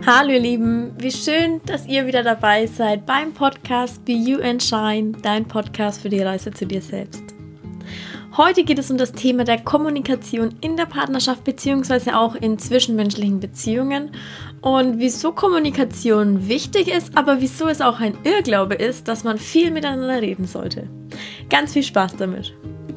Hallo ihr Lieben, wie schön, dass ihr wieder dabei seid beim Podcast Be You and Shine, dein Podcast für die Reise zu dir selbst. Heute geht es um das Thema der Kommunikation in der Partnerschaft bzw. auch in zwischenmenschlichen Beziehungen und wieso Kommunikation wichtig ist, aber wieso es auch ein Irrglaube ist, dass man viel miteinander reden sollte. Ganz viel Spaß damit!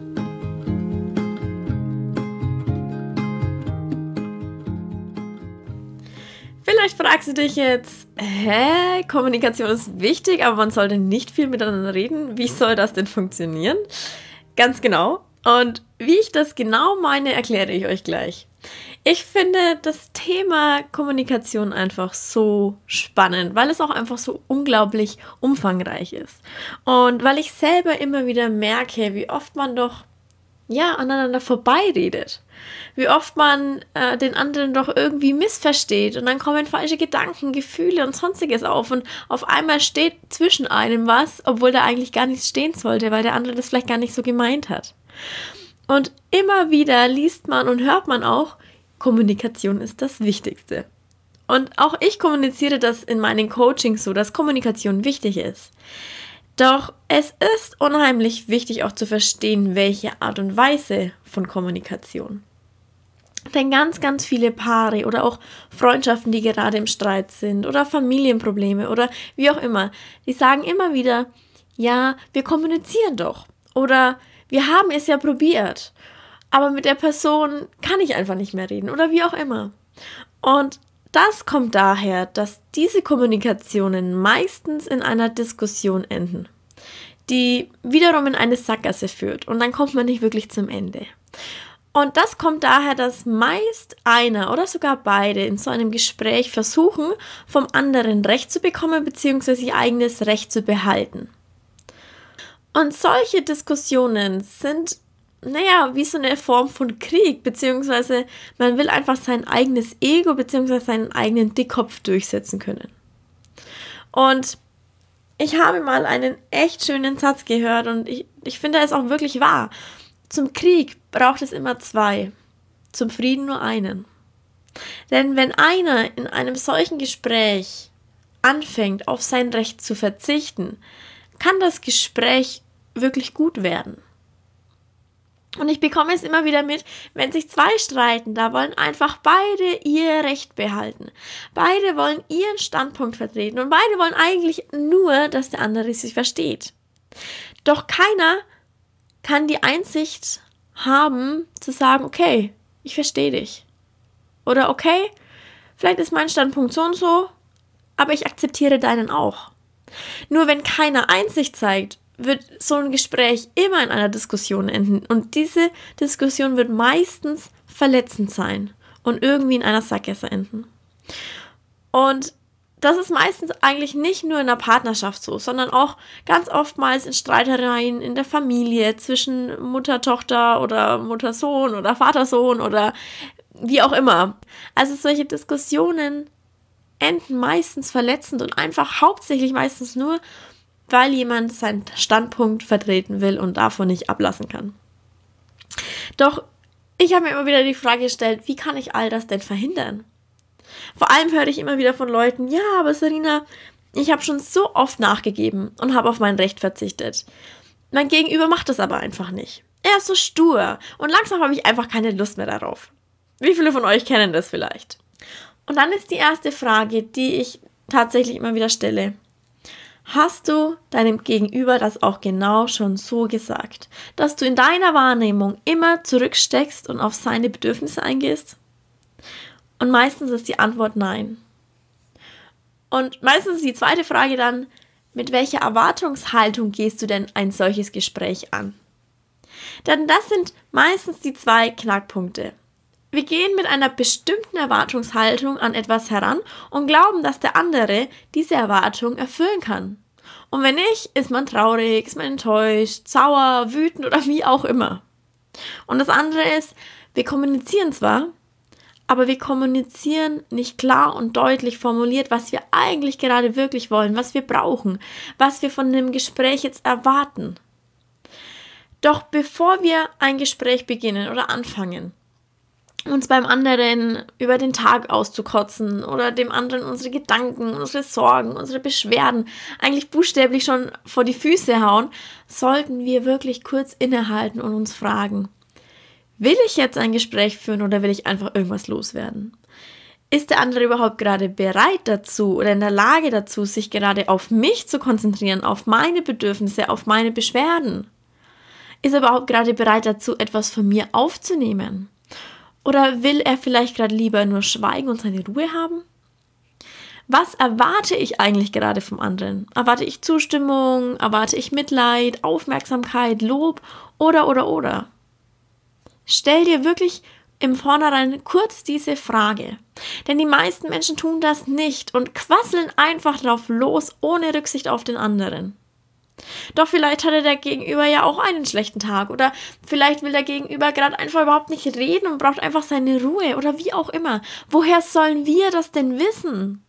Vielleicht fragst du dich jetzt, Kommunikation ist wichtig, aber man sollte nicht viel miteinander reden. Wie soll das denn funktionieren? Ganz genau. Und wie ich das genau meine, erkläre ich euch gleich. Ich finde das Thema Kommunikation einfach so spannend, weil es auch einfach so unglaublich umfangreich ist. Und weil ich selber immer wieder merke, wie oft man doch aneinander vorbeiredet. Wie oft man den anderen doch irgendwie missversteht und dann kommen falsche Gedanken, Gefühle und sonstiges auf und auf einmal steht zwischen einem was, obwohl da eigentlich gar nichts stehen sollte, weil der andere das vielleicht gar nicht so gemeint hat. Und immer wieder liest man und hört man auch, Kommunikation ist das Wichtigste. Und auch ich kommuniziere das in meinen Coachings so, dass Kommunikation wichtig ist. Doch es ist unheimlich wichtig auch zu verstehen, welche Art und Weise von Kommunikation. Denn ganz, ganz viele Paare oder auch Freundschaften, die gerade im Streit sind oder Familienprobleme oder wie auch immer, die sagen immer wieder, ja, wir kommunizieren doch oder wir haben es ja probiert, aber mit der Person kann ich einfach nicht mehr reden oder wie auch immer. Und das kommt daher, dass diese Kommunikationen meistens in einer Diskussion enden, die wiederum in eine Sackgasse führt und dann kommt man nicht wirklich zum Ende. Und das kommt daher, dass meist einer oder sogar beide in so einem Gespräch versuchen, vom anderen Recht zu bekommen bzw. ihr eigenes Recht zu behalten. Und solche Diskussionen sind wie so eine Form von Krieg, beziehungsweise man will einfach sein eigenes Ego, beziehungsweise seinen eigenen Dickkopf durchsetzen können. Und ich habe mal einen echt schönen Satz gehört und ich finde es auch wirklich wahr. Zum Krieg braucht es immer zwei, zum Frieden nur einen. Denn wenn einer in einem solchen Gespräch anfängt, auf sein Recht zu verzichten, kann das Gespräch wirklich gut werden. Und ich bekomme es immer wieder mit, wenn sich zwei streiten, da wollen einfach beide ihr Recht behalten. Beide wollen ihren Standpunkt vertreten und beide wollen eigentlich nur, dass der andere sich versteht. Doch keiner kann die Einsicht haben, zu sagen, okay, ich verstehe dich. Oder okay, vielleicht ist mein Standpunkt so und so, aber ich akzeptiere deinen auch. Nur wenn keiner Einsicht zeigt, wird so ein Gespräch immer in einer Diskussion enden. Und diese Diskussion wird meistens verletzend sein und irgendwie in einer Sackgasse enden. Und das ist meistens eigentlich nicht nur in der Partnerschaft so, sondern auch ganz oftmals in Streitereien in der Familie zwischen Mutter-Tochter oder Mutter-Sohn oder Vater-Sohn oder wie auch immer. Also solche Diskussionen enden meistens verletzend und einfach hauptsächlich meistens nur, weil jemand seinen Standpunkt vertreten will und davon nicht ablassen kann. Doch ich habe mir immer wieder die Frage gestellt, wie kann ich all das denn verhindern? Vor allem höre ich immer wieder von Leuten, ja, aber Sarina, ich habe schon so oft nachgegeben und habe auf mein Recht verzichtet. Mein Gegenüber macht das aber einfach nicht. Er ist so stur und langsam habe ich einfach keine Lust mehr darauf. Wie viele von euch kennen das vielleicht? Und dann ist die erste Frage, die ich tatsächlich immer wieder stelle. Hast du deinem Gegenüber das auch genau schon so gesagt, dass du in deiner Wahrnehmung immer zurücksteckst und auf seine Bedürfnisse eingehst? Und meistens ist die Antwort nein. Und meistens ist die zweite Frage dann, mit welcher Erwartungshaltung gehst du denn ein solches Gespräch an? Denn das sind meistens die zwei Knackpunkte. Wir gehen mit einer bestimmten Erwartungshaltung an etwas heran und glauben, dass der andere diese Erwartung erfüllen kann. Und wenn nicht, ist man traurig, ist man enttäuscht, sauer, wütend oder wie auch immer. Und das andere ist, wir kommunizieren zwar, aber wir kommunizieren nicht klar und deutlich formuliert, was wir eigentlich gerade wirklich wollen, was wir brauchen, was wir von dem Gespräch jetzt erwarten. Doch bevor wir ein Gespräch beginnen oder anfangen, uns beim anderen über den Tag auszukotzen oder dem anderen unsere Gedanken, unsere Sorgen, unsere Beschwerden eigentlich buchstäblich schon vor die Füße hauen, sollten wir wirklich kurz innehalten und uns fragen, will ich jetzt ein Gespräch führen oder will ich einfach irgendwas loswerden? Ist der andere überhaupt gerade bereit dazu oder in der Lage dazu, sich gerade auf mich zu konzentrieren, auf meine Bedürfnisse, auf meine Beschwerden? Ist er überhaupt gerade bereit dazu, etwas von mir aufzunehmen? Oder will er vielleicht gerade lieber nur schweigen und seine Ruhe haben? Was erwarte ich eigentlich gerade vom anderen? Erwarte ich Zustimmung? Erwarte ich Mitleid, Aufmerksamkeit, Lob oder? Stell dir wirklich im Vornherein kurz diese Frage. Denn die meisten Menschen tun das nicht und quasseln einfach drauf los, ohne Rücksicht auf den anderen. Doch vielleicht hatte der Gegenüber ja auch einen schlechten Tag oder vielleicht will der Gegenüber gerade einfach überhaupt nicht reden und braucht einfach seine Ruhe oder wie auch immer. Woher sollen wir das denn wissen?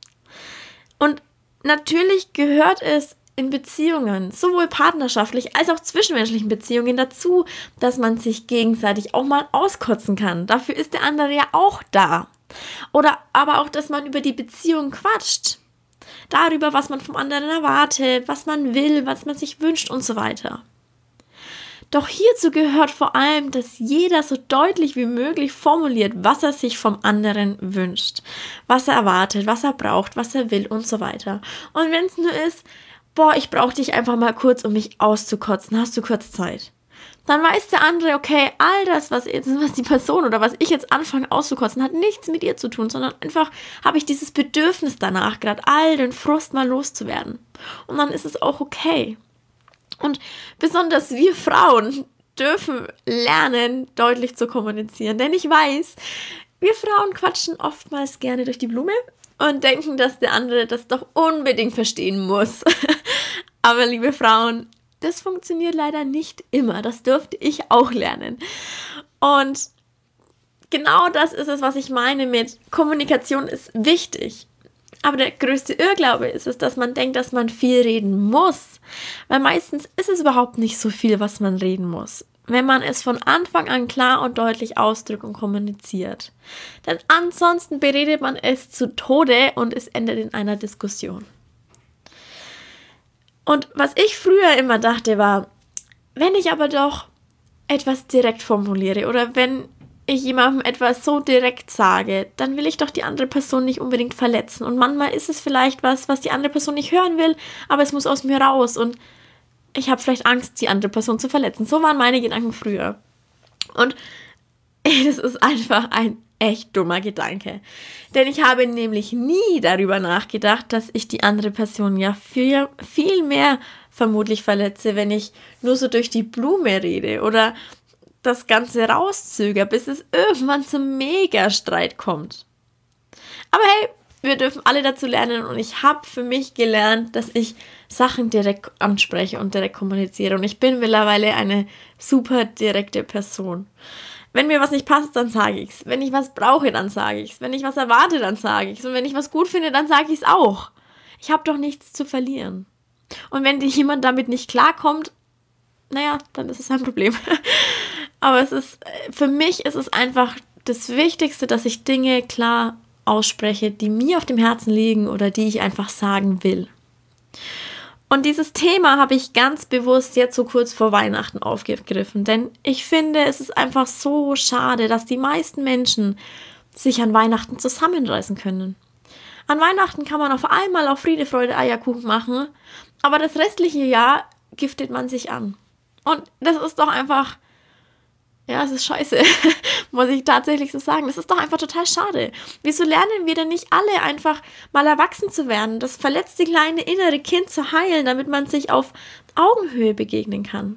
Und natürlich gehört es in Beziehungen, sowohl partnerschaftlich als auch zwischenmenschlichen Beziehungen dazu, dass man sich gegenseitig auch mal auskotzen kann. Dafür ist der andere ja auch da. Oder aber auch, dass man über die Beziehung quatscht. Darüber, was man vom anderen erwartet, was man will, was man sich wünscht und so weiter. Doch hierzu gehört vor allem, dass jeder so deutlich wie möglich formuliert, was er sich vom anderen wünscht, was er erwartet, was er braucht, was er will und so weiter. Und wenn es nur ist, ich brauche dich einfach mal kurz, um mich auszukotzen, hast du kurz Zeit? Dann weiß der andere, okay, all das, was die Person oder was ich jetzt anfange auszukotzen, hat nichts mit ihr zu tun, sondern einfach habe ich dieses Bedürfnis danach, gerade all den Frust mal loszuwerden. Und dann ist es auch okay. Und besonders wir Frauen dürfen lernen, deutlich zu kommunizieren. Denn ich weiß, wir Frauen quatschen oftmals gerne durch die Blume und denken, dass der andere das doch unbedingt verstehen muss. Aber liebe Frauen, das funktioniert leider nicht immer. Das dürfte ich auch lernen. Und genau das ist es, was ich meine mit Kommunikation ist wichtig. Aber der größte Irrglaube ist es, dass man denkt, dass man viel reden muss. Weil meistens ist es überhaupt nicht so viel, was man reden muss. Wenn man es von Anfang an klar und deutlich ausdrückt und kommuniziert. Denn ansonsten beredet man es zu Tode und es endet in einer Diskussion. Und was ich früher immer dachte war, wenn ich aber doch etwas direkt formuliere oder wenn ich jemandem etwas so direkt sage, dann will ich doch die andere Person nicht unbedingt verletzen. Und manchmal ist es vielleicht was die andere Person nicht hören will, aber es muss aus mir raus und ich habe vielleicht Angst, die andere Person zu verletzen. So waren meine Gedanken früher. Und das ist einfach ein echt dummer Gedanke. Denn ich habe nämlich nie darüber nachgedacht, dass ich die andere Person ja viel mehr vermutlich verletze, wenn ich nur so durch die Blume rede oder das Ganze rauszögere, bis es irgendwann zum Megastreit kommt. Aber hey, wir dürfen alle dazu lernen und ich habe für mich gelernt, dass ich Sachen direkt anspreche und direkt kommuniziere und ich bin mittlerweile eine super direkte Person. Wenn mir was nicht passt, dann sage ich es. Wenn ich was brauche, dann sage ich es. Wenn ich was erwarte, dann sage ich es. Und wenn ich was gut finde, dann sage ich es auch. Ich habe doch nichts zu verlieren. Und wenn jemand damit nicht klarkommt, dann ist es ein Problem. Aber für mich ist es einfach das Wichtigste, dass ich Dinge klar ausspreche, die mir auf dem Herzen liegen oder die ich einfach sagen will. Und dieses Thema habe ich ganz bewusst jetzt so kurz vor Weihnachten aufgegriffen, denn ich finde, es ist einfach so schade, dass die meisten Menschen sich an Weihnachten zusammenreißen können. An Weihnachten kann man auf einmal auf Friede, Freude, Eierkuchen machen, aber das restliche Jahr giftet man sich an. Und das ist doch einfach, es ist scheiße, muss ich tatsächlich so sagen. Das ist doch einfach total schade. Wieso lernen wir denn nicht alle einfach mal erwachsen zu werden, das verletzte kleine innere Kind zu heilen, damit man sich auf Augenhöhe begegnen kann?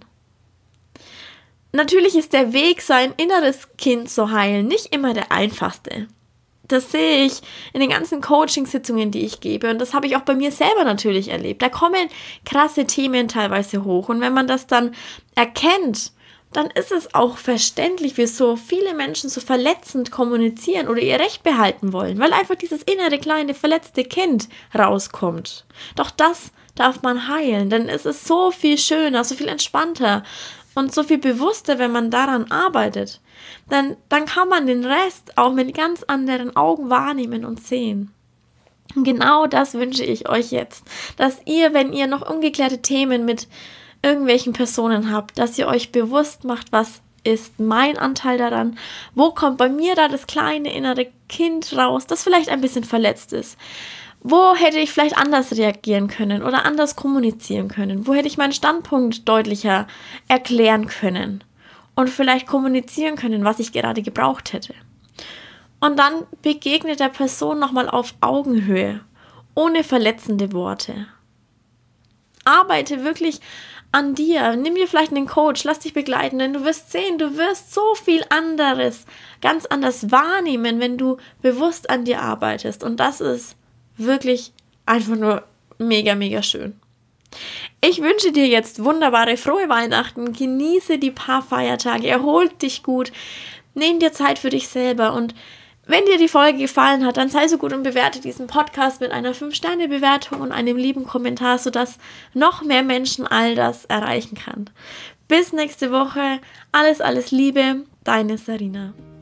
Natürlich ist der Weg, sein inneres Kind zu heilen, nicht immer der einfachste. Das sehe ich in den ganzen Coaching-Sitzungen, die ich gebe. Und das habe ich auch bei mir selber natürlich erlebt. Da kommen krasse Themen teilweise hoch. Und wenn man das dann erkennt, dann ist es auch verständlich, wieso viele Menschen so verletzend kommunizieren oder ihr Recht behalten wollen, weil einfach dieses innere, kleine, verletzte Kind rauskommt. Doch das darf man heilen. Denn es ist so viel schöner, so viel entspannter und so viel bewusster, wenn man daran arbeitet. Denn dann kann man den Rest auch mit ganz anderen Augen wahrnehmen und sehen. Und genau das wünsche ich euch jetzt, dass ihr, wenn ihr noch ungeklärte Themen mit irgendwelchen Personen habt, dass ihr euch bewusst macht, was ist mein Anteil daran, wo kommt bei mir da das kleine innere Kind raus, das vielleicht ein bisschen verletzt ist. Wo hätte ich vielleicht anders reagieren können oder anders kommunizieren können? Wo hätte ich meinen Standpunkt deutlicher erklären können und vielleicht kommunizieren können, was ich gerade gebraucht hätte? Und dann begegne der Person nochmal auf Augenhöhe, ohne verletzende Worte. Arbeite wirklich an dir. Nimm dir vielleicht einen Coach, lass dich begleiten, denn du wirst sehen, du wirst so viel anderes, ganz anders wahrnehmen, wenn du bewusst an dir arbeitest. Und das ist wirklich einfach nur mega, mega schön. Ich wünsche dir jetzt wunderbare, frohe Weihnachten. Genieße die paar Feiertage, erhol dich gut, nimm dir Zeit für dich selber und wenn dir die Folge gefallen hat, dann sei so gut und bewerte diesen Podcast mit einer 5-Sterne-Bewertung und einem lieben Kommentar, sodass noch mehr Menschen all das erreichen kann. Bis nächste Woche. Alles Liebe, deine Sarina.